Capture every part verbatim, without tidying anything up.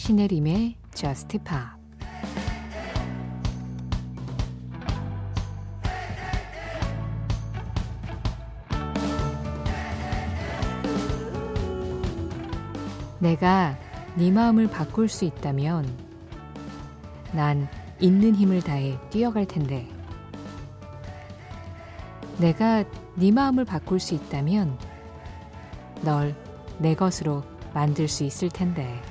신혜림의 Just Pop. 내가 네 마음을 바꿀 수 있다면 난 있는 힘을 다해 뛰어갈 텐데. 내가 네 마음을 바꿀 수 있다면 널 내 것으로 만들 수 있을 텐데.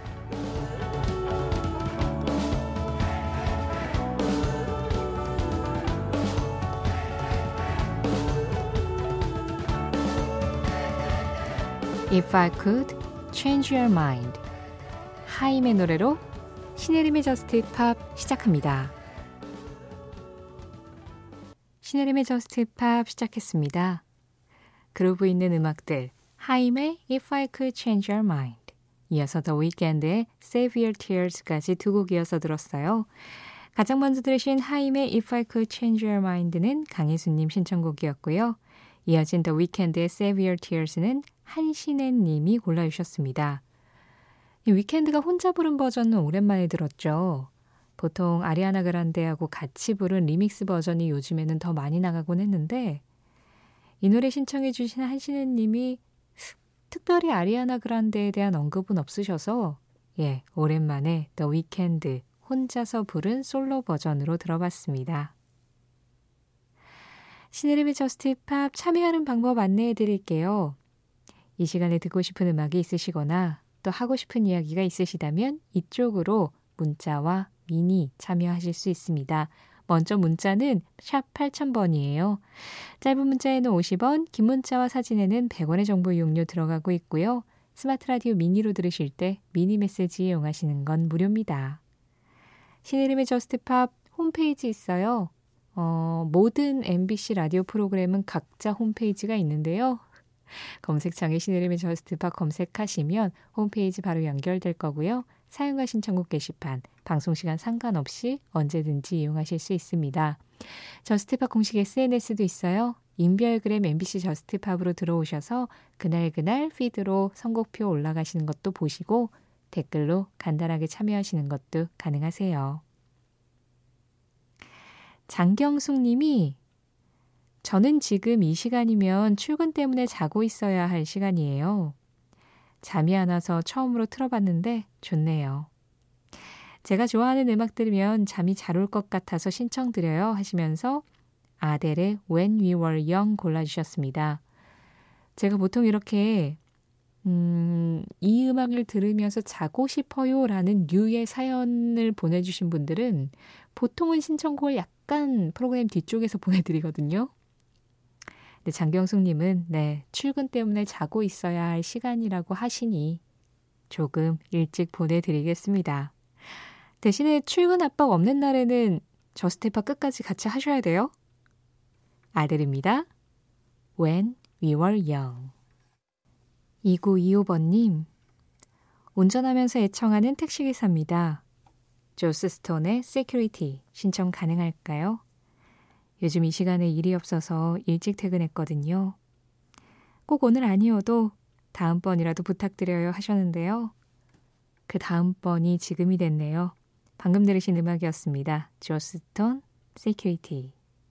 If I could change your mind. 하임의 노래로 신혜림의 저스트 팝 시작합니다. 신혜림의 저스트 팝 시작했습니다. 그루브 있는 음악들 하임의 If I Could Change Your Mind, 이어서 더 위켄드의 Save Your Tears까지 두 곡 이어서 들었어요. 가장 먼저 들으신 하임의 If I Could Change Your Mind는 강혜수님 신청곡이었고요. 이어진 더 위켄드의 Save Your Tears는 한신혜 님이 골라주셨습니다. 이 위켄드가 혼자 부른 버전은 오랜만에 들었죠. 보통 아리아나 그란데하고 같이 부른 리믹스 버전이 요즘에는 더 많이 나가곤 했는데 이 노래 신청해 주신 한신혜 님이 특별히 아리아나 그란데에 대한 언급은 없으셔서 예, 오랜만에 더 위켄드 혼자서 부른 솔로 버전으로 들어봤습니다. 신혜림의 저스트 팝 참여하는 방법 안내해 드릴게요. 이 시간에 듣고 싶은 음악이 있으시거나 또 하고 싶은 이야기가 있으시다면 이쪽으로 문자와 미니 참여하실 수 있습니다. 먼저 문자는 샵 팔천 번이에요. 짧은 문자에는 오십 원, 긴 문자와 사진에는 백 원의 정보 이용료 들어가고 있고요. 스마트 라디오 미니로 들으실 때 미니 메시지 이용하시는 건 무료입니다. 신혜림의 저스트 팝 홈페이지 있어요. 어, 모든 엠비씨 라디오 프로그램은 각자 홈페이지가 있는데요. 검색창에 신혜림의 저스트 팝 검색하시면 홈페이지 바로 연결될 거고요. 사용과 신청곡 게시판, 방송시간 상관없이 언제든지 이용하실 수 있습니다. 저스트팝 공식 에스엔에스도 있어요. 인별그램 엠비씨 저스트팝으로 들어오셔서 그날그날 피드로 선곡표 올라가시는 것도 보시고 댓글로 간단하게 참여하시는 것도 가능하세요. 장경숙 님이 저는 지금 이 시간이면 출근 때문에 자고 있어야 할 시간이에요. 잠이 안 와서 처음으로 틀어봤는데 좋네요. 제가 좋아하는 음악 들으면 잠이 잘 올 것 같아서 신청드려요 하시면서 아델의 When We Were Young 골라주셨습니다. 제가 보통 이렇게 음, 이 음악을 들으면서 자고 싶어요 라는 류의 사연을 보내주신 분들은 보통은 신청곡을 약간 프로그램 뒤쪽에서 보내드리거든요. 근데 장경숙님은 네, 출근 때문에 자고 있어야 할 시간이라고 하시니 조금 일찍 보내드리겠습니다. 대신에 출근 압박 없는 날에는 저스트팝 끝까지 같이 하셔야 돼요. 아들입니다. When We Were Young. 이구이오 번님, 운전하면서 애청하는 택시기사입니다. 조스 스톤의 Security 신청 가능할까요? 요즘 이 시간에 일이 없어서 일찍 퇴근했거든요. 꼭 오늘 아니어도 다음번이라도 부탁드려요 하셨는데요. 그 다음번이 지금이 됐네요. 방금 들으신 음악이었습니다. 조스 스톤 Security.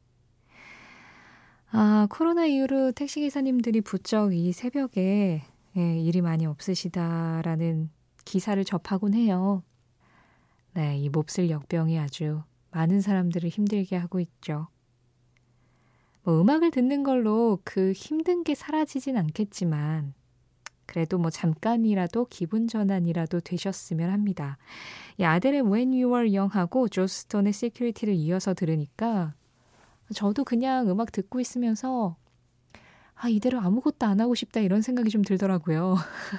아, 코로나 이후로 택시기사님들이 부쩍 이 새벽에 예, 일이 많이 없으시다라는 기사를 접하곤 해요. 네, 이 몹쓸 역병이 아주 많은 사람들을 힘들게 하고 있죠. 뭐 음악을 듣는 걸로 그 힘든 게 사라지진 않겠지만 그래도 뭐 잠깐이라도 기분 전환이라도 되셨으면 합니다. 이 아델의 When You Were Young하고 조스 스톤의 Security를 이어서 들으니까 저도 그냥 음악 듣고 있으면서 아, 이대로 아무것도 안 하고 싶다 이런 생각이 좀 들더라고요.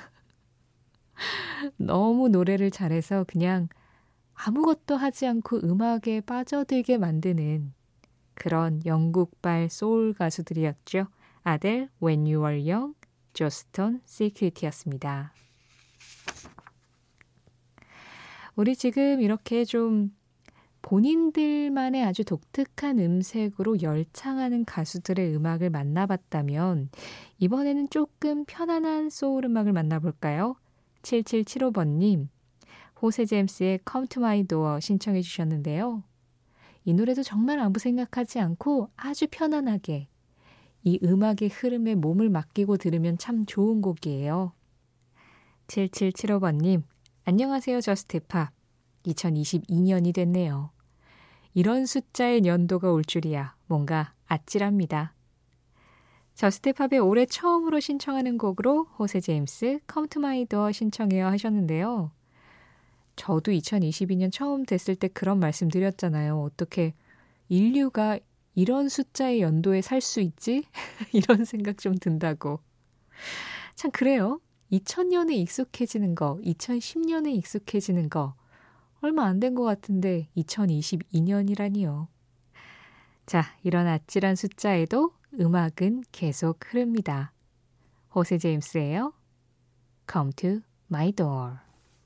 너무 노래를 잘해서 그냥 아무것도 하지 않고 음악에 빠져들게 만드는 그런 영국발 소울 가수들이었죠. 아델, When You Were Young, 조스 스톤, Security였습니다. 우리 지금 이렇게 좀 본인들만의 아주 독특한 음색으로 열창하는 가수들의 음악을 만나봤다면 이번에는 조금 편안한 소울 음악을 만나볼까요? 칠칠칠오 번님, 호세 제임스의 Come to My Door 신청해 주셨는데요. 이 노래도 정말 아무 생각하지 않고 아주 편안하게 이 음악의 흐름에 몸을 맡기고 들으면 참 좋은 곡이에요. 칠칠칠오 번님, 안녕하세요 저스트팝. 이천이십이 년이 됐네요. 이런 숫자의 연도가 올 줄이야 뭔가 아찔합니다. 저스트팝의 올해 처음으로 신청하는 곡으로 호세 제임스 Come to My Door 신청해요 하셨는데요. 저도 이천이십이 년 처음 됐을 때 그런 말씀 드렸잖아요. 어떻게 인류가 이런 숫자의 연도에 살 수 있지? 이런 생각 좀 든다고. 참 그래요. 이천 년에 익숙해지는 거, 이천십 년에 익숙해지는 거 얼마 안 된 것 같은데 이천이십이 년이라니요. 자, 이런 아찔한 숫자에도 음악은 계속 흐릅니다. 호세 제임스예요. Come to my door.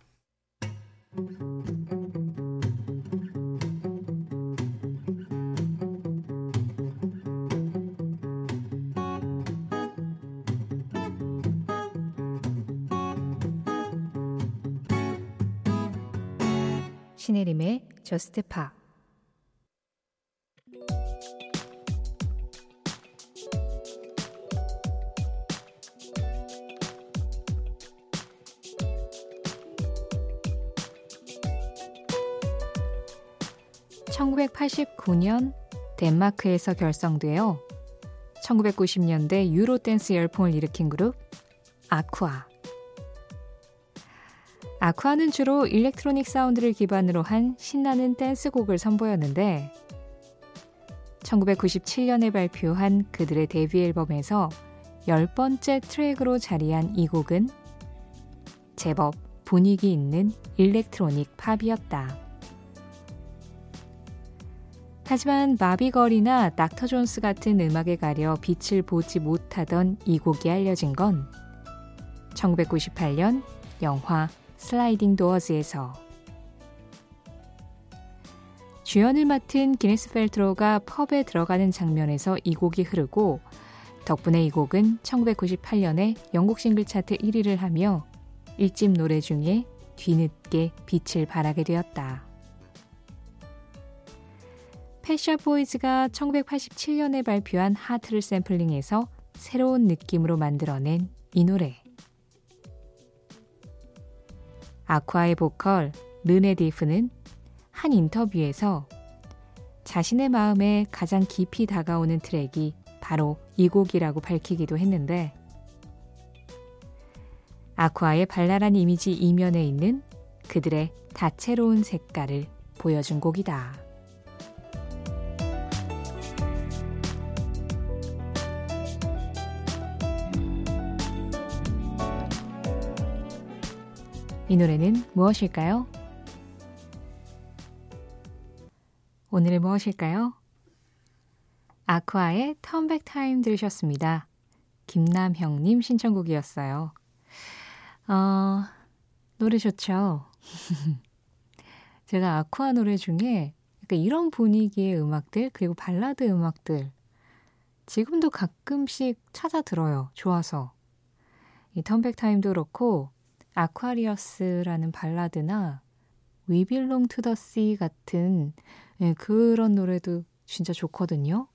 신혜림의 저스트 팝. 천구백팔십구 년 덴마크에서 결성되어 천구백구십 년대 유로댄스 열풍을 일으킨 그룹 아쿠아. 아쿠아는 주로 일렉트로닉 사운드를 기반으로 한 신나는 댄스곡을 선보였는데 천구백구십칠 년에 발표한 그들의 데뷔 앨범에서 열 번째 트랙으로 자리한 이 곡은 제법 분위기 있는 일렉트로닉 팝이었다. 하지만 마비걸이나 닥터 존스 같은 음악에 가려 빛을 보지 못하던 이 곡이 알려진 건 천구백구십팔 년 영화 슬라이딩 도어즈에서 주연을 맡은 기네스 펠트로가 펍에 들어가는 장면에서 이 곡이 흐르고 덕분에 이 곡은 천구백구십팔 년에 영국 싱글 차트 일 위를 하며 일집 노래 중에 뒤늦게 빛을 발하게 되었다. 펫샵 보이즈가 천구백팔십칠 년에 발표한 하트를 샘플링해서 새로운 느낌으로 만들어낸 이 노래. 아쿠아의 보컬 르네 디프는 한 인터뷰에서 자신의 마음에 가장 깊이 다가오는 트랙이 바로 이 곡이라고 밝히기도 했는데 아쿠아의 발랄한 이미지 이면에 있는 그들의 다채로운 색깔을 보여준 곡이다. 이 노래는 무엇일까요? 오늘은 무엇일까요? 아쿠아의 턴백 타임 들으셨습니다. 김남형님 신청곡이었어요. 어, 노래 좋죠? 제가 아쿠아 노래 중에 약간 이런 분위기의 음악들 그리고 발라드 음악들 지금도 가끔씩 찾아 들어요. 좋아서. 이 턴백 타임도 그렇고 아쿠아리어스라는 발라드나 We Belong to the Sea 같은 네, 그런 노래도 진짜 좋거든요.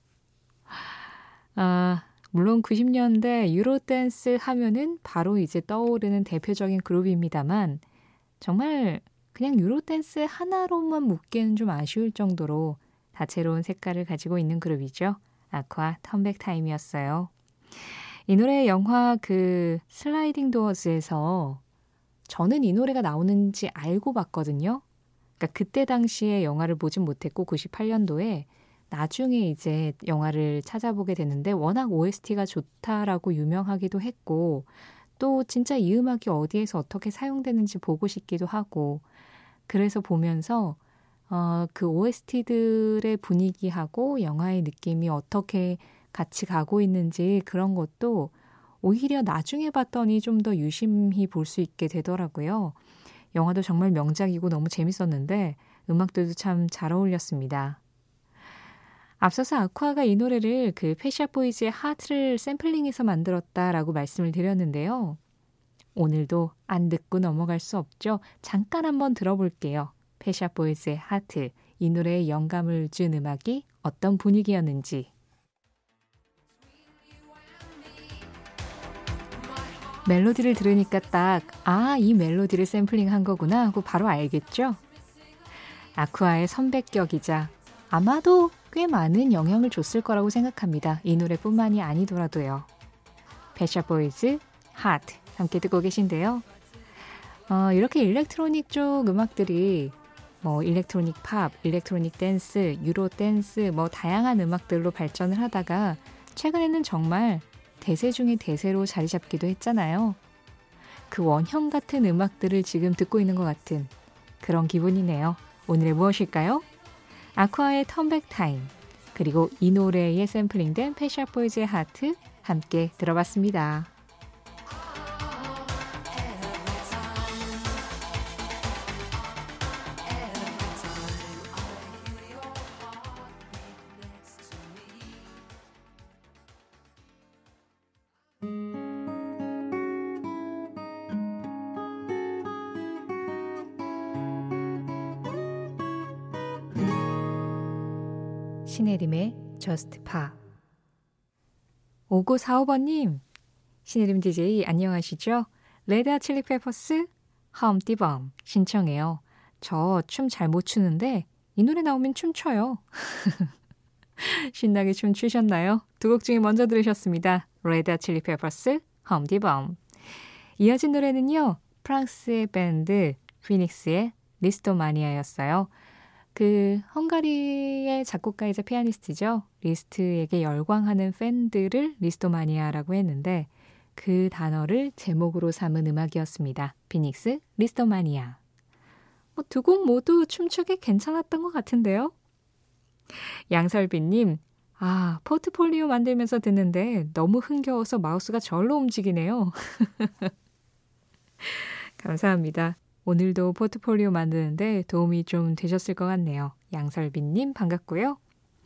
아, 물론 구십 년대 유로댄스 하면은 바로 이제 떠오르는 대표적인 그룹입니다만 정말 그냥 유로댄스 하나로만 묶기에는 좀 아쉬울 정도로 다채로운 색깔을 가지고 있는 그룹이죠. 아쿠아 턴백 타임이었어요. 이 노래 영화 그 슬라이딩 도어즈에서 저는 이 노래가 나오는지 알고 봤거든요. 그러니까 그때 당시에 영화를 보진 못했고 구십팔 년도에 나중에 이제 영화를 찾아보게 됐는데 워낙 오에스티가 좋다라고 유명하기도 했고 또 진짜 이 음악이 어디에서 어떻게 사용되는지 보고 싶기도 하고 그래서 보면서 어, 그 오에스티들의 분위기하고 영화의 느낌이 어떻게 같이 가고 있는지 그런 것도 오히려 나중에 봤더니 좀 더 유심히 볼 수 있게 되더라고요. 영화도 정말 명작이고 너무 재밌었는데 음악들도 참 잘 어울렸습니다. 앞서서 아쿠아가 이 노래를 그 펫샵 보이즈의 하트를 샘플링해서 만들었다라고 말씀을 드렸는데요. 오늘도 안 듣고 넘어갈 수 없죠. 잠깐 한번 들어볼게요. 펫샵 보이스의 하트, 이 노래에 영감을 준 음악이 어떤 분위기였는지. 멜로디를 들으니까 딱 아, 이 멜로디를 샘플링한 거구나 하고 바로 알겠죠? 아쿠아의 선배격이자 아마도 꽤 많은 영향을 줬을 거라고 생각합니다. 이 노래뿐만이 아니더라도요. 펫샵 보이즈, 하트 함께 듣고 계신데요. 어, 이렇게 일렉트로닉 쪽 음악들이 뭐 일렉트로닉 팝, 일렉트로닉 댄스, 유로 댄스 뭐 다양한 음악들로 발전을 하다가 최근에는 정말 대세 중의 대세로 자리 잡기도 했잖아요. 그 원형 같은 음악들을 지금 듣고 있는 것 같은 그런 기분이네요. 오늘의 무엇일까요? 아쿠아의 턴백 타임, 그리고 이 노래에 샘플링된 펫샵 보이즈의 하트 함께 들어봤습니다. 신혜림의 Just Pop. 오구사오 번님, 신혜림 디제이 안녕하시죠? 레드 칠리 페퍼스 험띠범 신청해요. 저 춤 잘 못 추는데 이 노래 나오면 춤춰요. 신나게 춤 추셨나요? 두 곡 중에 먼저 들으셨습니다. 레드 칠리 페퍼스 험띠범. 이어진 노래는요, 프랑스의 밴드 피닉스의 리스토마니아였어요. 그 헝가리의 작곡가이자 피아니스트죠. 리스트에게 열광하는 팬들을 리스토마니아라고 했는데 그 단어를 제목으로 삼은 음악이었습니다. 피닉스, 리스토마니아. 뭐 두 곡 모두 춤추기 괜찮았던 것 같은데요. 양설빈님, 아, 포트폴리오 만들면서 듣는데 너무 흥겨워서 마우스가 절로 움직이네요. 감사합니다. 오늘도 포트폴리오 만드는데 도움이 좀 되셨을 것 같네요. 양설빈님 반갑고요.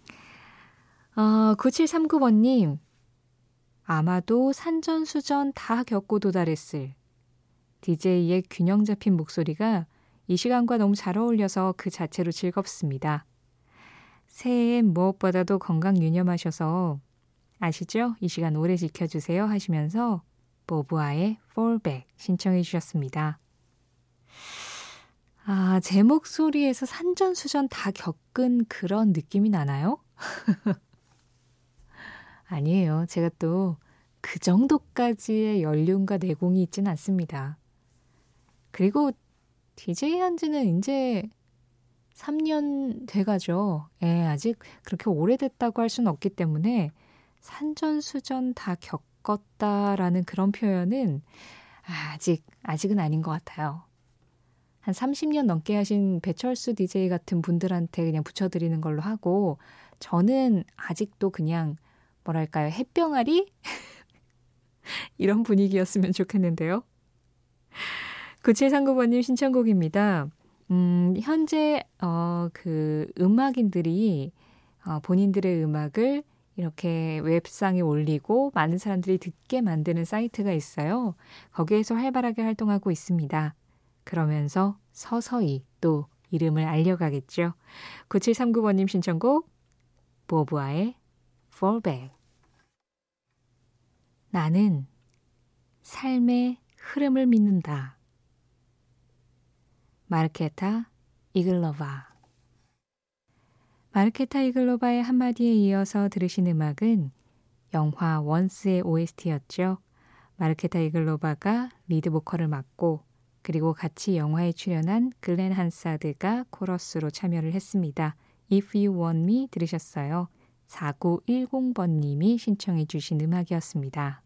어, 구칠삼구 번님, 아마도 산전수전 다 겪고 도달했을 디제이의 균형 잡힌 목소리가 이 시간과 너무 잘 어울려서 그 자체로 즐겁습니다. 새해엔 무엇보다도 건강 유념하셔서 아시죠? 이 시간 오래 지켜주세요 하시면서 보부아의 Fall Back 신청해 주셨습니다. 아, 제 목소리에서 산전수전 다 겪은 그런 느낌이 나나요? 아니에요. 제가 또 그 정도까지의 연륜과 내공이 있진 않습니다. 그리고 디제이 한 지는 이제 삼 년 돼가죠. 예, 아직 그렇게 오래됐다고 할 수는 없기 때문에 산전수전 다 겪었다라는 그런 표현은 아직, 아직은 아닌 것 같아요. 한 삼십 년 넘게 하신 배철수 디제이 같은 분들한테 그냥 붙여드리는 걸로 하고, 저는 아직도 그냥 뭐랄까요, 햇병아리? 이런 분위기였으면 좋겠는데요. 구칠삼구 번님 신청곡입니다. 음, 현재 어, 그 음악인들이 어, 본인들의 음악을 이렇게 웹상에 올리고 많은 사람들이 듣게 만드는 사이트가 있어요. 거기에서 활발하게 활동하고 있습니다. 그러면서 서서히 또 이름을 알려가겠죠. 구칠삼구 번님 신청곡 보부아의 Fall Back. 나는 삶의 흐름을 믿는다. 마르케타 이글로바. 마르케타 이글로바의 한마디에 이어서 들으신 음악은 영화 원스의 오에스티였죠. 마르케타 이글로바가 리드 보컬을 맡고, 그리고 같이 영화에 출연한 글렌 한사드가 코러스로 참여를 했습니다. If You Want Me 들으셨어요. 사구일공 번님이 신청해 주신 음악이었습니다.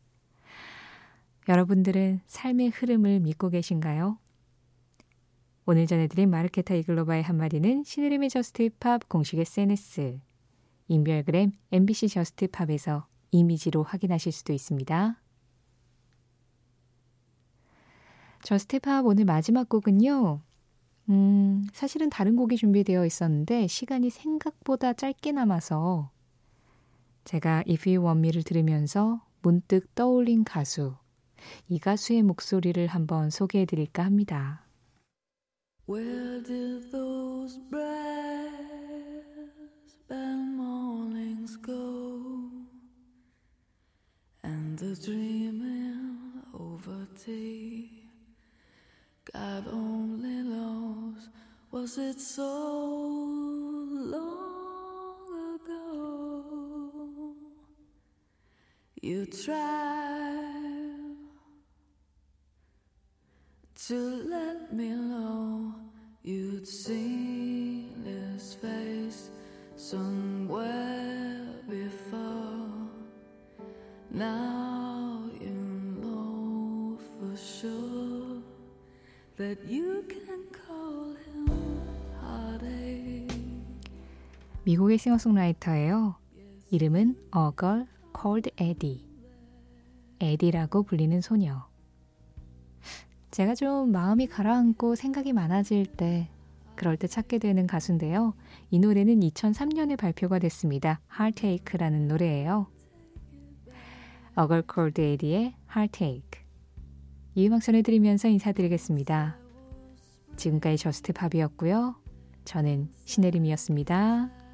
여러분들은 삶의 흐름을 믿고 계신가요? 오늘 전해드린 마르케타 이글로바의 한마디는 신의림의 저스트팝 공식 에스엔에스, 인별그램 엠비씨 저스트팝에서 이미지로 확인하실 수도 있습니다. 저스트팝 오늘 마지막 곡은요. 음, 사실은 다른 곡이 준비되어 있었는데 시간이 생각보다 짧게 남아서 제가 If You Want Me를 들으면서 문득 떠올린 가수, 이 가수의 목소리를 한번 소개해드릴까 합니다. Where did those brass band mornings go? And the dreaming over tea, God only knows, was it so long ago? You tried to let me know you'd seen his face somewhere before. Now you know for sure that you can call him heartache. 미국의 싱어송라이터예요. 이름은 A Girl Called Eddie. 에디라고 불리는 소녀. 제가 좀 마음이 가라앉고 생각이 많아질 때, 그럴 때 찾게 되는 가수인데요. 이 노래는 이천삼 년에 발표가 됐습니다. Heartache라는 노래예요. A Girl Called Eddie의 Heartache. 이 음악 전해드리면서 인사드리겠습니다. 지금까지 저스트 팝이었고요. 저는 신혜림이었습니다.